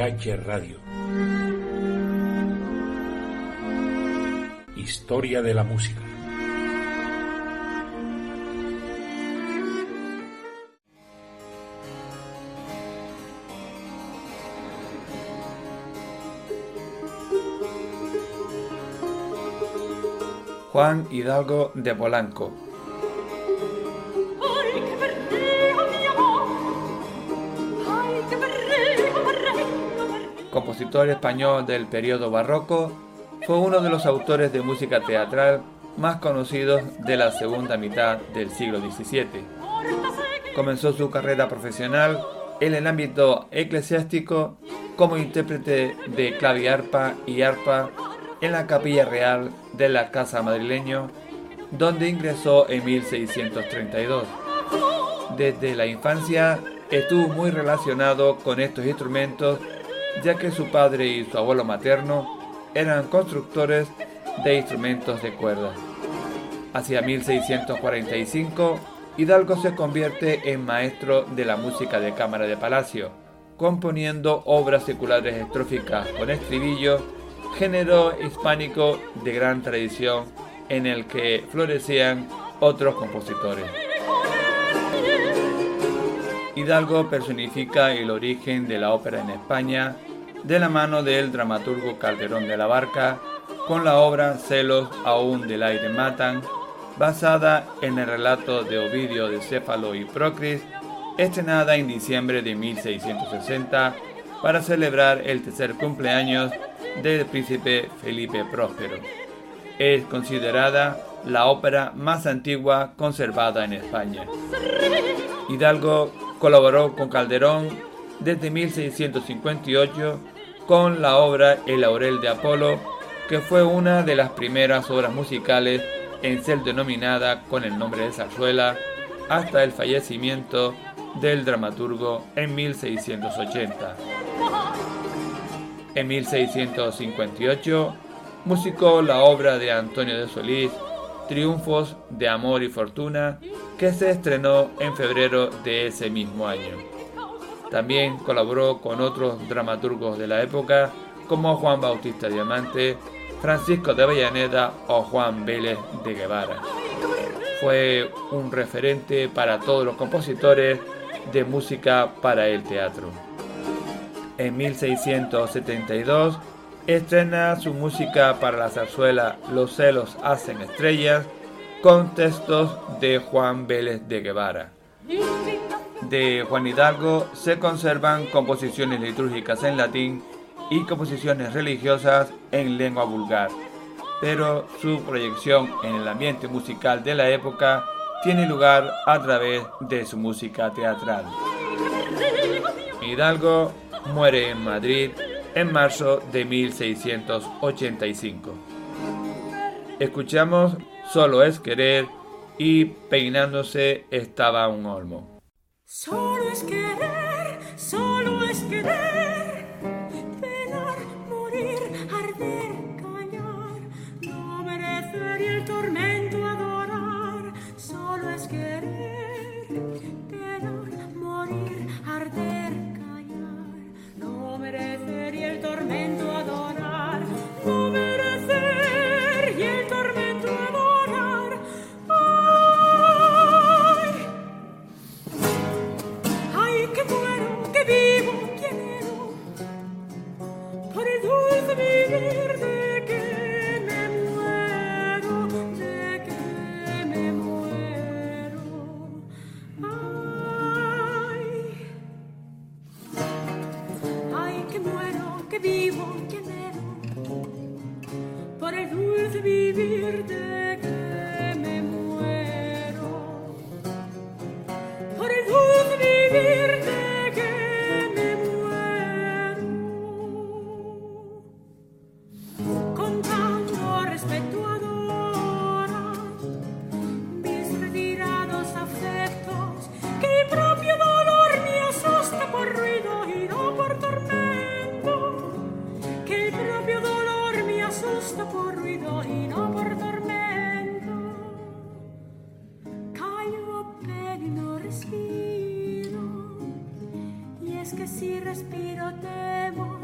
UPH Radio. Historia de la música. Juan Hidalgo de Polanco. Compositor español del periodo barroco, fue uno de los autores de música teatral más conocidos de la segunda mitad del siglo XVII. Comenzó su carrera profesional en el ámbito eclesiástico como intérprete de claviarpa y arpa en la Capilla Real de la Casa Madrileño, donde ingresó en 1632. Desde la infancia estuvo muy relacionado con estos instrumentos, ya que su padre y su abuelo materno eran constructores de instrumentos de cuerda. Hacia 1645, Hidalgo se convierte en maestro de la música de cámara de palacio, componiendo obras seculares estróficas con estribillo, género hispánico de gran tradición en el que florecían otros compositores. Hidalgo personifica el origen de la ópera en España de la mano del dramaturgo Calderón de la Barca con la obra Celos aún del aire matan, basada en el relato de Ovidio de Céfalo y Procris, estrenada en diciembre de 1660 para celebrar el tercer cumpleaños del príncipe Felipe Próspero. Es considerada la ópera más antigua conservada en España. Hidalgo colaboró con Calderón desde 1658 con la obra El laurel de Apolo, que fue una de las primeras obras musicales en ser denominada con el nombre de zarzuela hasta el fallecimiento del dramaturgo en 1680. En 1658 musicó la obra de Antonio de Solís, Triunfos de Amor y Fortuna, que se estrenó en febrero de ese mismo año. También colaboró con otros dramaturgos de la época como Juan Bautista Diamante, Francisco de Avellaneda o Juan Vélez de Guevara. Fue un referente para todos los compositores de música para el teatro. En 1672 estrena su música para la zarzuela Los celos hacen estrellas, con textos de Juan Vélez de Guevara. De Juan Hidalgo se conservan composiciones litúrgicas en latín y composiciones religiosas en lengua vulgar, pero su proyección en el ambiente musical de la época tiene lugar a través de su música teatral. Hidalgo muere en Madrid en marzo de 1685. Escuchamos Solo es querer y Peinándose estaba un olmo. Solo es querer, penar, morir, arder, callar, no merecer y el tormento adorar. Solo es querer, penar, morir, arder, callar, no merecer y el tormento adorar, no merecer y el tormento adorar. Ay, que muero, que vivo, quiero, por el dulce vivir de que me muero, de que me muero. Ay, que muero, que vivo, quiero, por el dulce vivir de que me muero, por el dulce vivir de que me muero. Con tanto respeto adoras mis retirados afectos, que mi propio dolor me asusta por ruido y no por tormento, que el propio dolor me asusta por ruido y no por tormento. Callo, pero no respiro, y es que si respiro temo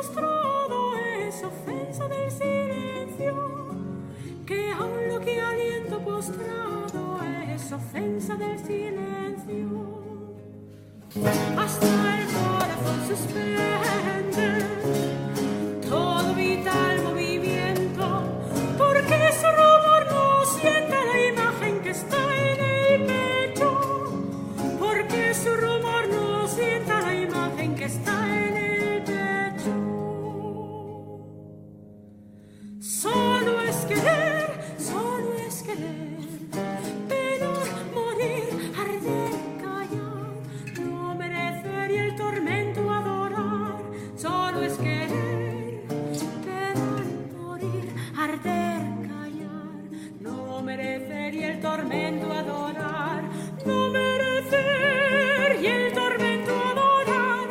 postrado es ofensa del silencio, que aun lo que aliento postrado es ofensa del silencio. Hasta el corazón suspende todo vital movimiento, porque su rumor no sienta la imagen que está en el pecho, porque su rumor no sienta la imagen que está en el pecho. Solo es querer, penar, morir, arder, callar, no merecer y el tormento adorar. Solo es querer, penar, morir, arder, callar, no merecer y el tormento adorar, no merecer y el tormento adorar.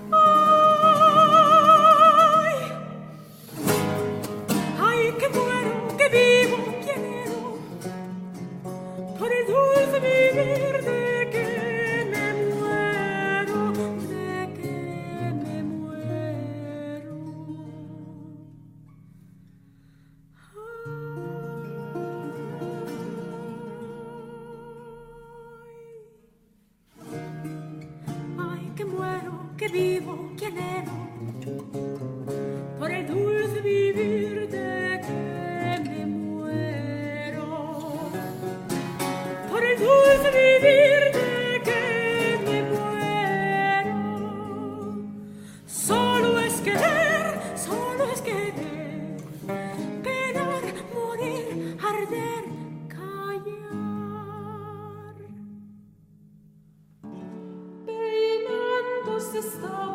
Ay, que muero, que vivo, quién ero, por el dulce vivir de que me muero, de que me muero. Ay, que muero, que vivo, quién ero, por el dulce vivir de que me muero, por el dulce vivir de que me muero. Solo es querer, penar, morir, arder, callar. Peinándose está